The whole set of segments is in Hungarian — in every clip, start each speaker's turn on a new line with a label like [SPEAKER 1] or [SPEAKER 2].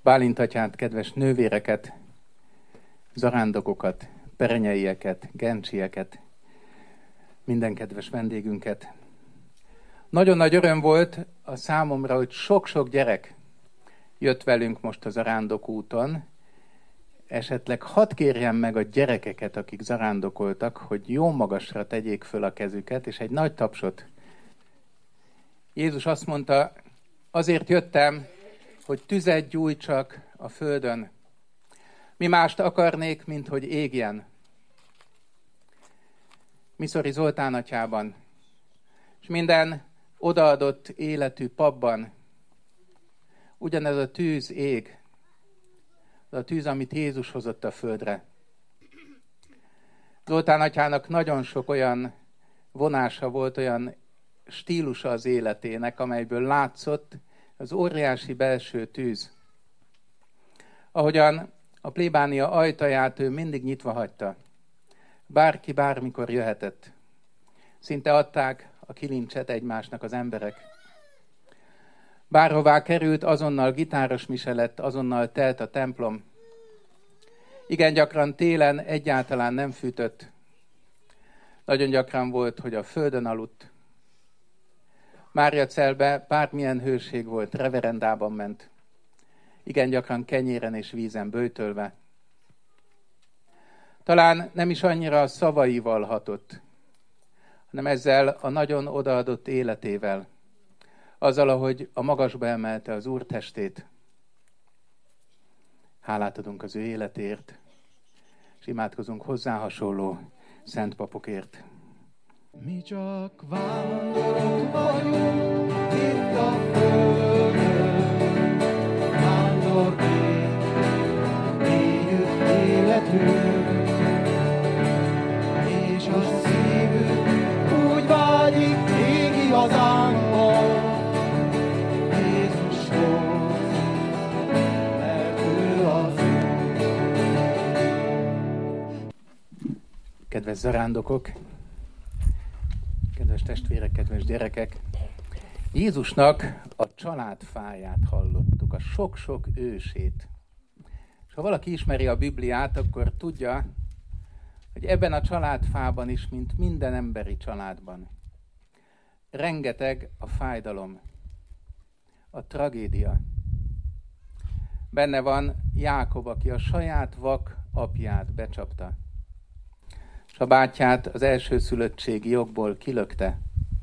[SPEAKER 1] Bálint atyát, kedves nővéreket, zarándokokat, perenyeieket, gencsieket, minden kedves vendégünket. Nagyon nagy öröm volt a számomra, hogy sok-sok gyerek jött velünk most a zarándokúton. Esetleg hadd kérjem meg a gyerekeket, akik zarándokoltak, hogy jó magasra tegyék föl a kezüket, és egy nagy tapsot. Jézus azt mondta, azért jöttem, hogy tüzet gyújtsak a földön. Mi mást akarnék, mint hogy égjen. Miszori Zoltán atyában, és minden odaadott életű papban ugyanez a tűz ég, az a tűz, amit Jézus hozott a földre. Zoltán atyának nagyon sok olyan vonása volt, olyan stílusa az életének, amelyből látszott az óriási belső tűz. Ahogyan a plébánia ajtaját ő mindig nyitva hagyta. Bárki bármikor jöhetett. Szinte adták a kilincset egymásnak az emberek. Bárhová került, azonnal gitáros mise lett, azonnal telt a templom. Igen gyakran télen egyáltalán nem fűtött. Nagyon gyakran volt, hogy a földön aludt. Máriacelbe bármilyen hőség volt, reverendában ment. Igen gyakran kenyéren és vízen böjtölve. Talán nem is annyira a szavaival hatott, hanem ezzel a nagyon odaadott életével, azzal, ahogy a magasba emelte az Úr testét. Hálát adunk az ő életért, és imádkozunk hozzá hasonló szent papokért.
[SPEAKER 2] Mi csak vándorok vagyunk itt a földön, vándorként éljük életünk, és a szívünk úgy vágyik régi hazánkba, Jézushoz, mert ő az Úr.
[SPEAKER 1] Kedves zarándokok, kedves testvérek, kedves gyerekek! Jézusnak a családfáját hallottuk, a sok-sok ősét. És ha valaki ismeri a Bibliát, akkor tudja, hogy ebben a családfában is, mint minden emberi családban, rengeteg a fájdalom, a tragédia. Benne van Jákob, aki a saját vak apját becsapta, és a bátyját az elsőszülöttségi jogból kilökte.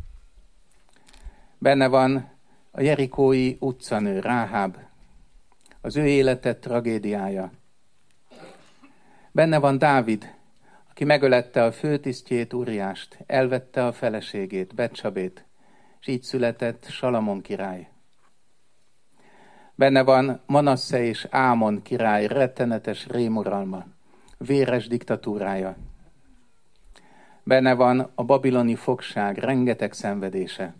[SPEAKER 1] Benne van a jerikói utcanő, Ráháb, az ő élete tragédiája. Benne van Dávid, aki megölette a főtisztjét, Uriást, elvette a feleségét, Betsabét, és így született Salamon király. Benne van Manasse és Ámon király rettenetes rémuralma, véres diktatúrája. Benne van a babiloni fogság rengeteg szenvedése.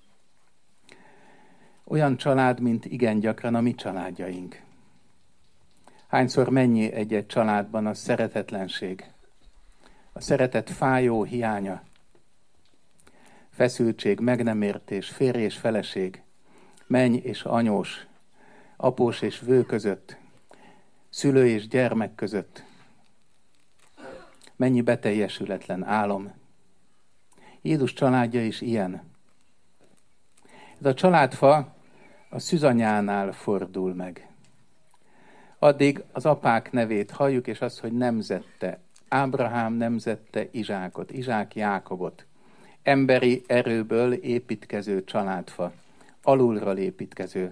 [SPEAKER 1] Olyan család, mint igen gyakran a mi családjaink. Hányszor mennyi egy-egy családban a szeretetlenség, a szeretet fájó hiánya, feszültség, meg nem értés, férj és feleség, menny és anyós, após és vő között, szülő és gyermek között. Mennyi beteljesületlen álom. Jézus családja is ilyen. Ez a családfa a szűzanyánál fordul meg. Addig az apák nevét halljuk, és azt, hogy nemzette. Ábrahám nemzette Izsákot, Izsák Jákobot. Emberi erőből építkező családfa. Alulról építkező.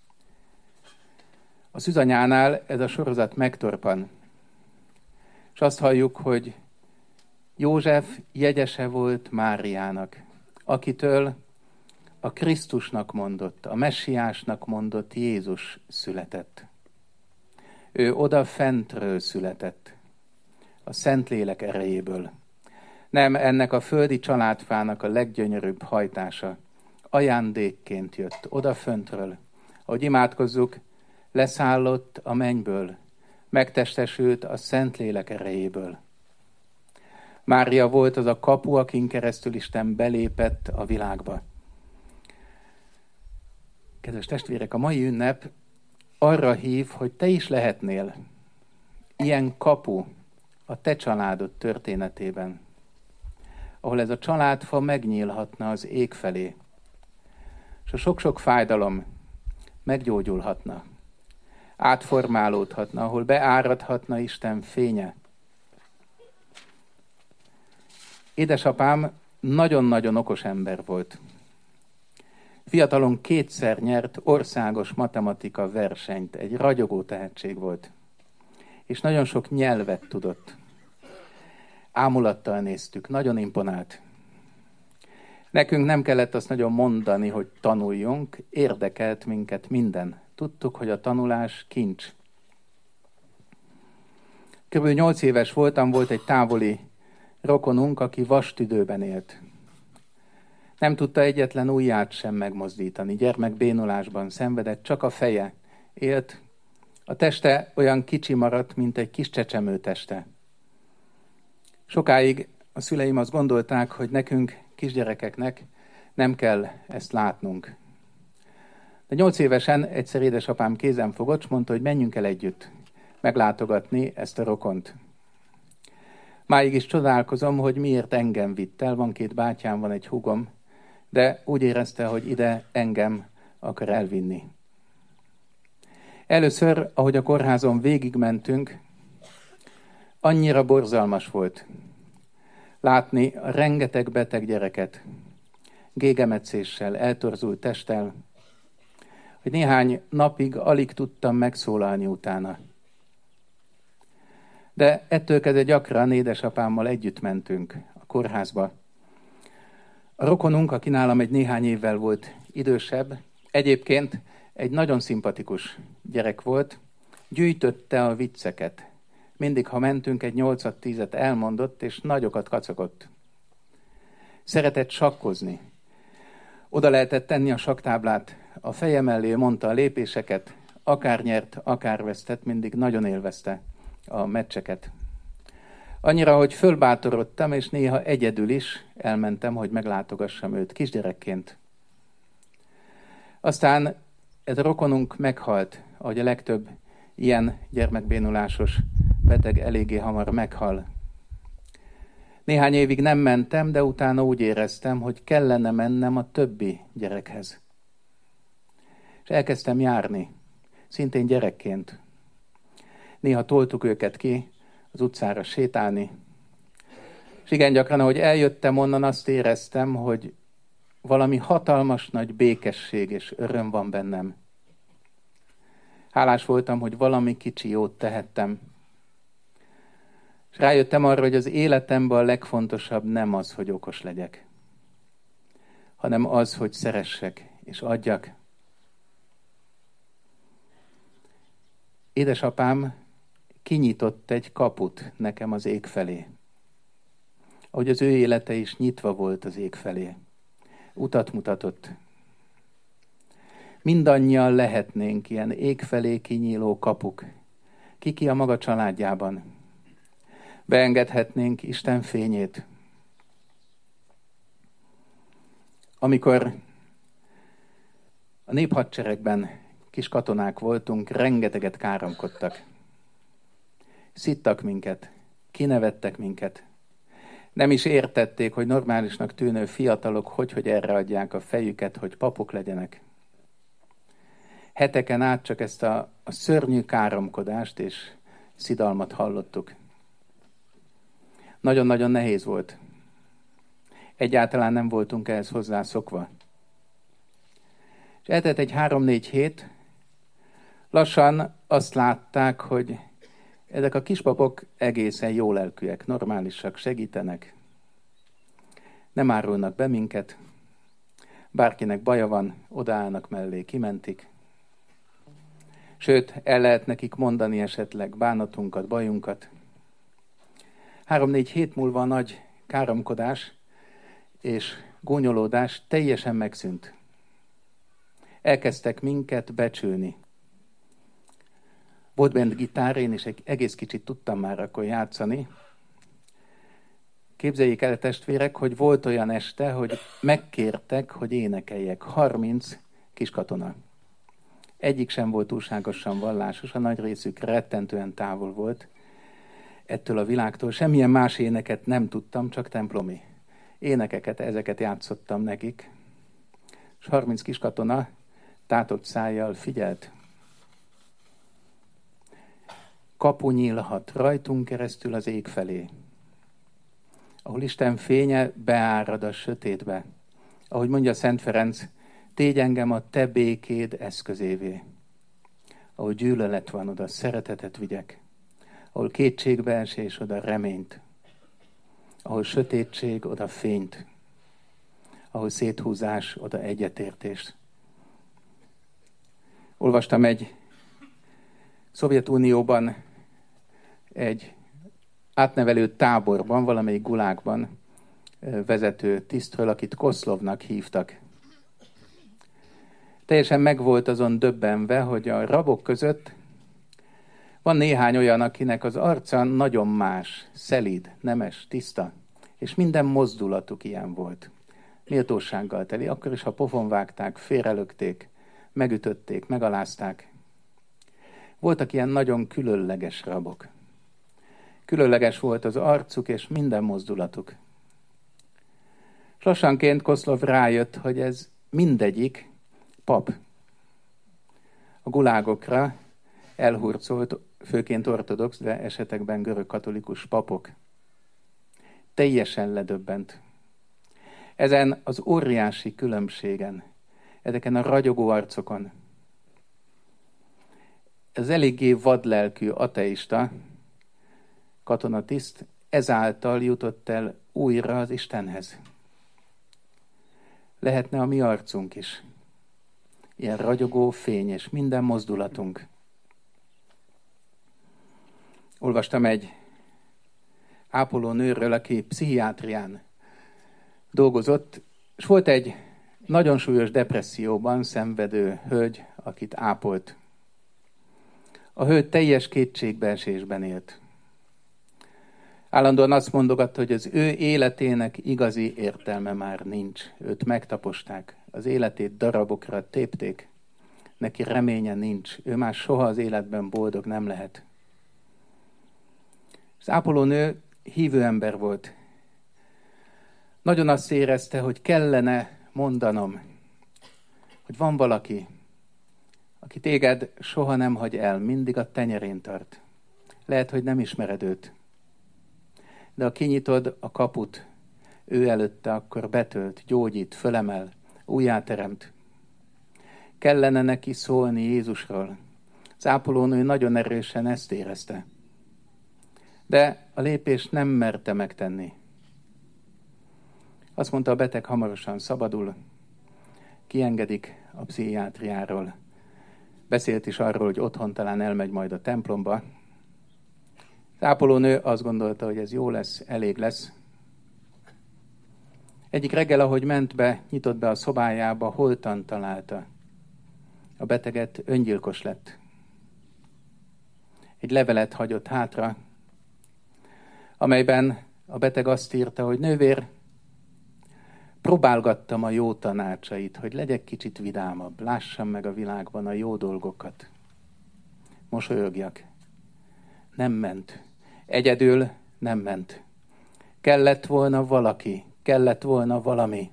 [SPEAKER 1] A szűzanyánál ez a sorozat megtorpan. És azt halljuk, hogy József jegyese volt Máriának, akitől a Krisztusnak mondott, a messiásnak mondott Jézus született. Ő oda fentről született, a Szentlélek erejéből. Nem ennek a földi családfának a leggyönyörűbb hajtása. Ajándékként jött, oda föntről. Ahogy imádkozzuk, leszállott a mennyből, megtestesült a Szentlélek erejéből. Mária volt az a kapu, akin keresztül Isten belépett a világba. Kedves testvérek, a mai ünnep arra hív, hogy te is lehetnél ilyen kapu a te családod történetében, ahol ez a családfa megnyílhatna az ég felé, és a sok-sok fájdalom meggyógyulhatna, átformálódhatna, ahol beáradhatna Isten fénye. Édesapám nagyon-nagyon okos ember volt. Fiatalon 2-szer nyert országos matematika versenyt, egy ragyogó tehetség volt, és nagyon sok nyelvet tudott. Ámulattal néztük, nagyon imponált. Nekünk nem kellett azt nagyon mondani, hogy tanuljunk, érdekelt minket minden. Tudtuk, hogy a tanulás kincs. Körülbelül 8 éves voltam, volt egy távoli rokonunk, aki vastüdőben élt. Nem tudta egyetlen ujját sem megmozdítani, gyermekbénulásban szenvedett, csak a feje élt. A teste olyan kicsi maradt, mint egy kis csecsemő teste. Sokáig a szüleim azt gondolták, hogy nekünk, kisgyerekeknek nem kell ezt látnunk. De 8 évesen egyszer édesapám kézen fogott, és mondta, hogy menjünk el együtt meglátogatni ezt a rokont. Máig is csodálkozom, hogy miért engem vitt el, van 2 bátyám, van egy húgom, de úgy érezte, hogy ide engem akar elvinni. Először, ahogy a kórházon végigmentünk, annyira borzalmas volt látni a rengeteg beteg gyereket, gégemetszéssel, eltorzult testtel, hogy néhány napig alig tudtam megszólalni utána. De ettől kezdve gyakran édesapámmal együtt mentünk a kórházba. A rokonunk, aki nálam egy néhány évvel volt idősebb, egyébként egy nagyon szimpatikus gyerek volt, gyűjtötte a vicceket. Mindig, ha mentünk, egy 8-10 elmondott, és nagyokat kacagott. Szeretett sakkozni. Oda lehetett tenni a sakktáblát a feje mellé, mondta a lépéseket, akár nyert, akár vesztett, mindig nagyon élvezte a meccseket. Annyira, hogy fölbátorodtam, és néha egyedül is elmentem, hogy meglátogassam őt kisgyerekként. Aztán ez a rokonunk meghalt, ahogy a legtöbb ilyen gyermekbénulásos beteg eléggé hamar meghal. Néhány évig nem mentem, de utána úgy éreztem, hogy kellene mennem a többi gyerekhez. És elkezdtem járni, szintén gyerekként. Néha toltuk őket ki az utcára sétálni. És igen gyakran, ahogy eljöttem onnan, azt éreztem, hogy valami hatalmas nagy békesség és öröm van bennem. Hálás voltam, hogy valami kicsi jót tehettem. És rájöttem arra, hogy az életemben a legfontosabb nem az, hogy okos legyek, hanem az, hogy szeressek és adjak. Édesapám kinyitott egy kaput nekem az ég felé. Ahogy az ő élete is nyitva volt az ég felé. Utat mutatott. Mindannyian lehetnénk ilyen ég felé kinyíló kapuk. Ki a maga családjában. Beengedhetnénk Isten fényét. Amikor a néphadseregben kis katonák voltunk, rengeteget káromkodtak. Szittak minket, kinevettek minket. Nem is értették, hogy normálisnak tűnő fiatalok hogy erre adják a fejüket, hogy papok legyenek. Heteken át csak ezt a szörnyű káromkodást és szidalmat hallottuk. Nagyon-nagyon nehéz volt. Egyáltalán nem voltunk ehhez hozzászokva. És eltelt egy 3-4 hét, lassan azt látták, hogy ezek a kispapok egészen jó lelkűek, normálisak, segítenek. Nem árulnak be minket. Bárkinek baja van, odaállnak mellé, kimentik. Sőt, el lehet nekik mondani esetleg bánatunkat, bajunkat. 3-4 hét múlva a nagy káromkodás és gúnyolódás teljesen megszűnt. Elkezdtek minket becsülni. Volt bent gitár, én is egy egész kicsit tudtam már akkor játszani. Képzeljék el, testvérek, hogy volt olyan este, hogy megkértek, hogy énekeljek. 30 kiskatona. Egyik sem volt túlságosan vallásos, a nagy részük rettentően távol volt ettől a világtól. Semmilyen más éneket nem tudtam, csak templomi énekeket, ezeket játszottam nekik. És 30 kiskatona tátott szájjal figyelt. Kapu nyílhat rajtunk keresztül az ég felé, ahol Isten fénye beárad a sötétbe. Ahogy mondja Szent Ferenc, tégy engem a te békéd eszközévé. Ahol gyűlölet van, oda szeretetet vigyek. Ahol kétségbeesés, oda reményt. Ahol sötétség, oda fényt. Ahol széthúzás, oda egyetértést. Olvastam egy Szovjetunióban egy átnevelő táborban, valamelyik gulágban vezető tisztről, akit Koszlovnak hívtak. Teljesen meg volt azon döbbenve, hogy a rabok között van néhány olyan, akinek az arca nagyon más, szelíd, nemes, tiszta, és minden mozdulatuk ilyen volt. Méltósággal teli, akkor is, ha pofon vágták, félrelökték, megütötték, megalázták. Voltak ilyen nagyon különleges rabok. Különleges volt az arcuk és minden mozdulatuk. És lassanként Koszlov rájött, hogy ez mindegyik pap. A gulágokra elhurcolt, főként ortodox, de esetekben görögkatolikus papok. Teljesen ledöbbent. Ezen az óriási különbségen, ezeken a ragyogó arcokon. Ez eléggé vadlelkű ateista katonatiszt ezáltal jutott el újra az Istenhez. Lehetne a mi arcunk is. Ilyen ragyogó, fényes, minden mozdulatunk. Olvastam egy ápolónőről, aki pszichiátrián dolgozott, és volt egy nagyon súlyos depresszióban szenvedő hölgy, akit ápolt. A hölgy teljes kétségbeesésben élt. Állandóan azt mondogatta, hogy az ő életének igazi értelme már nincs. Őt megtaposták, az életét darabokra tépték. Neki reménye nincs, ő már soha az életben boldog nem lehet. Az ápolónő hívő ember volt. Nagyon azt érezte, hogy kellene mondanom, hogy van valaki, aki téged soha nem hagy el, mindig a tenyerén tart. Lehet, hogy nem ismered őt. De ha kinyitod a kaput, ő előtte, akkor betölt, gyógyít, fölemel, újjáteremt. Kellene neki szólni Jézusról. Az ápolónő nagyon erősen ezt érezte. De a lépést nem merte megtenni. Azt mondta, a beteg hamarosan szabadul, kiengedik a pszichiátriáról. Beszélt is arról, hogy otthon talán elmegy majd a templomba. Az ápolónő azt gondolta, hogy ez jó lesz, elég lesz. Egyik reggel, ahogy ment be, nyitott be a szobájába, holtan találta. A beteget öngyilkos lett. Egy levelet hagyott hátra, amelyben a beteg azt írta, hogy nővér, próbálgattam a jó tanácsait, hogy legyek kicsit vidámabb, lássam meg a világban a jó dolgokat. Mosolyogjak. Nem ment. Egyedül nem ment. Kellett volna valaki, kellett volna valami.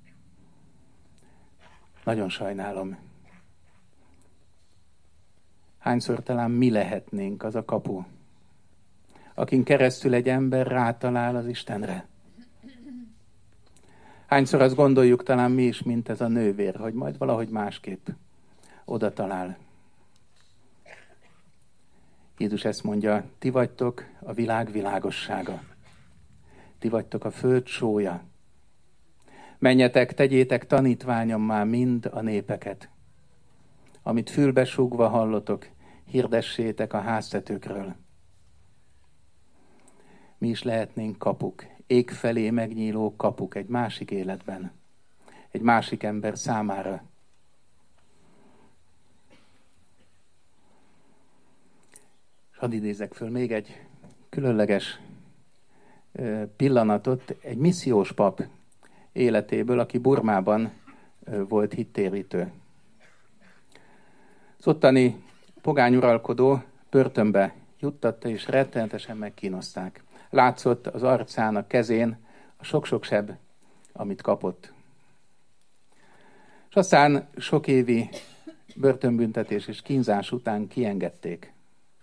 [SPEAKER 1] Nagyon sajnálom. Hányszor talán mi lehetnénk az a kapu, akin keresztül egy ember rátalál az Istenre. Hányszor azt gondoljuk talán mi is, mint ez a nővér, hogy majd valahogy másképp oda talál. Jézus ezt mondja, ti vagytok a világ világossága. Ti vagytok a föld sója. Menjetek, tegyétek tanítványommá mind a népeket. Amit fülbe súgva hallotok, hirdessétek a háztetőkről. Mi is lehetnénk kapuk, ég felé megnyíló kapuk egy másik életben, egy másik ember számára. És hadd idézek föl még egy különleges pillanatot, egy missziós pap életéből, aki Burmában volt hittérítő. Az ottani pogányuralkodó börtönbe juttatta, és rettenetesen megkínozták. Látszott az arcán, a kezén a sok-sok seb, amit kapott. És aztán sok évi börtönbüntetés és kínzás után kiengedték.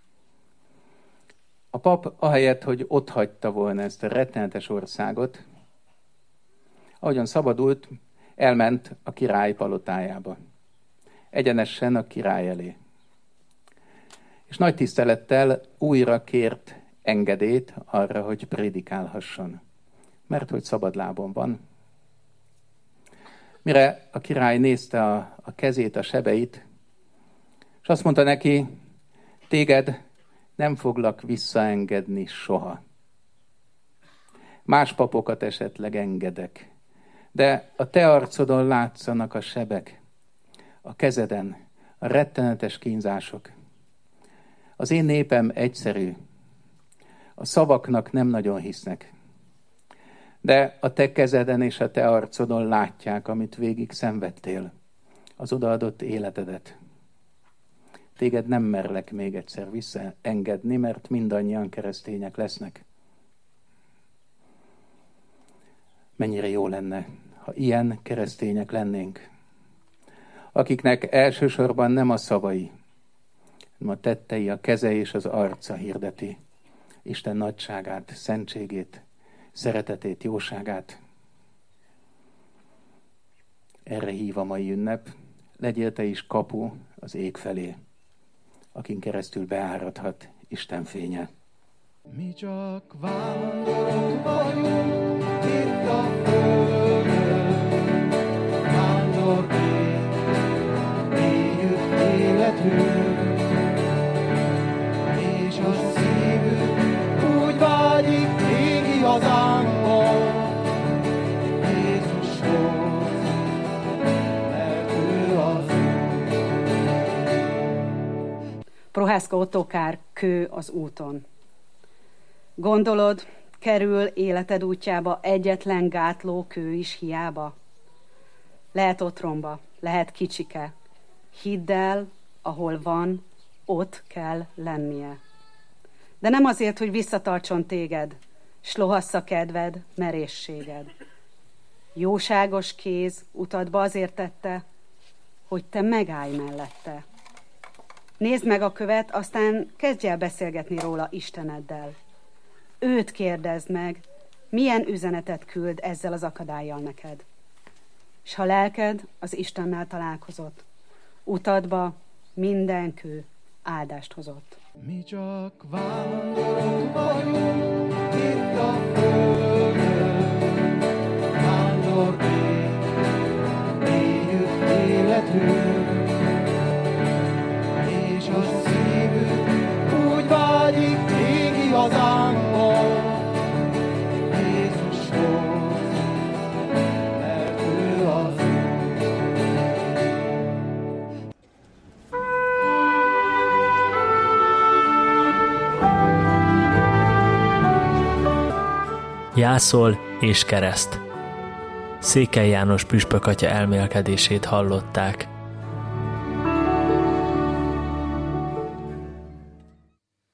[SPEAKER 1] A pap ahelyett, hogy otthagyta volna ezt a rettenetes országot, ahogyan szabadult, elment a király palotájába. Egyenesen a király elé. És nagy tisztelettel újra kért engedélyt arra, hogy prédikálhasson. Mert hogy szabadlábon van. Mire a király nézte a kezét, a sebeit, és azt mondta neki, téged nem foglak visszaengedni soha. Más papokat esetleg engedek, de a te arcodon látszanak a sebek, a kezeden, a rettenetes kínzások. Az én népem egyszerű, a szavaknak nem nagyon hisznek, de a te kezeden és a te arcodon látják, amit végig szenvedtél, az odaadott életedet. Téged nem merlek még egyszer visszaengedni, mert mindannyian keresztények lesznek. Mennyire jó lenne, ha ilyen keresztények lennénk, akiknek elsősorban nem a szavai, hanem a tettei, a keze és az arca hirdeti Isten nagyságát, szentségét, szeretetét, jóságát. Erre hív a mai ünnep, legyél te is kapu az ég felé, akin keresztül beáradhat Isten fénye.
[SPEAKER 2] Mi csak vándorok vagyunk itt a földön, vándorként éljük életünk, és a szívünk úgy vágyik régi hazánkba, Jézushoz, mert ő az
[SPEAKER 3] Prohászka Ottokár, Kő az úton. Gondolod, kerül életed útjába egyetlen gátló kő is hiába? Lehet otromba, lehet kicsike. Hidd el, ahol van, ott kell lennie. De nem azért, hogy visszatartson téged, s lohassza kedved, merészséged. Jóságos kéz utadba azért tette, hogy te megállj mellette. Nézd meg a követ, aztán kezdj el beszélgetni róla Isteneddel. Őt kérdezd meg, milyen üzenetet küld ezzel az akadállyal neked. S ha lelked az Istennel találkozott, utadba minden kő áldást hozott.
[SPEAKER 2] Mi csak vándorok vagyunk itt a földön, vándorként éljük életünk, és a szívünk úgy vágyik régi hazánkba, Jézushoz, mert ő az
[SPEAKER 4] Jászol és kereszt. Székely János püspök atya elmélkedését hallották.